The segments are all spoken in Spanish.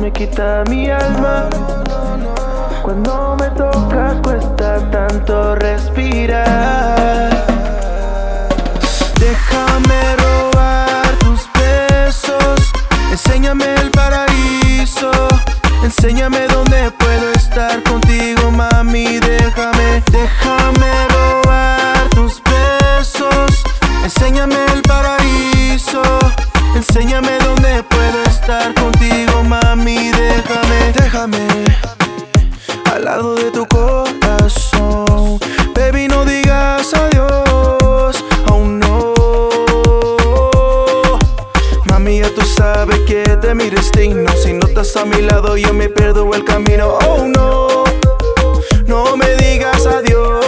me quita mi alma. Cuando me tocas cuesta tanto respirar. Déjame robar tus besos, enséñame el paraíso, enséñame dónde puedo estar contigo, mami. Déjame robar tus besos, enséñame el paraíso, enséñame dónde puedo estar contigo, mami. Déjame al lado de tu corazón, baby, no digas adiós, aún no. Mami, ya tú sabes que es de mi destino. Si no estás a mi lado yo me pierdo el camino. Oh no, no me digas adiós.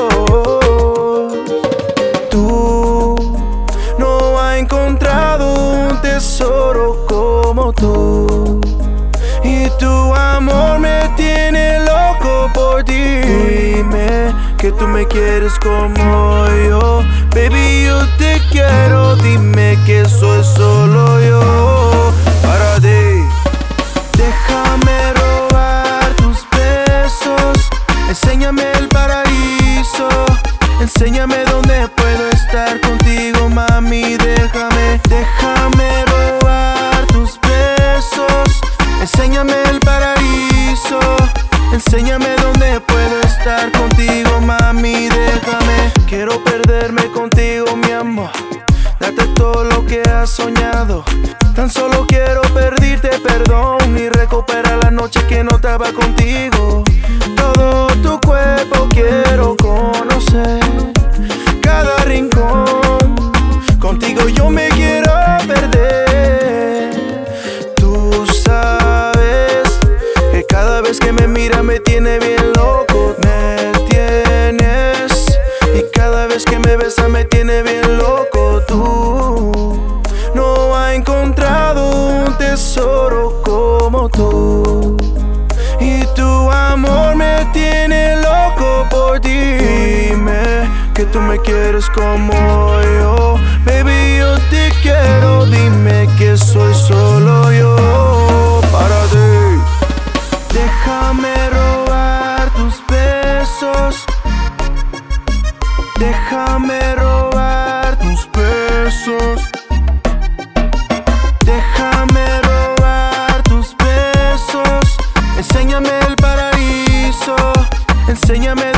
Tú no has encontrado un tesoro como tú, y tu amor me tiene loco por ti. Dime que tú me quieres como yo, baby, yo te quiero. Dime que soy solo yo para ti. Déjame robar tus besos, enséñame el paraíso, enséñame dónde puedo estar contigo, mami. Déjame robar tus besos, enséñame el paraíso, enséñame dónde puedo estar contigo, mami. Quiero perderme contigo, mi amor, date todo lo que has soñado. Tan solo quiero pedirte perdón y recuperar la noche que no estaba contigo. Todo tu cuerpo quiero conocer, cada rincón, contigo yo me quiero perder. Tú sabes que cada vez que me mira me tiene bien loco. Me tienes, y cada vez que me besa me tiene bien loco. Tú no has encontrado un tesoro como tú, y tu amor me tiene loco por ti. Dime que tú me quieres como yo, baby, yo te quiero. Dime que soy solo yo para ti. Déjame robar tus besos, déjame robar tus besos, déjame robar tus besos, enséñame el paraíso, enséñame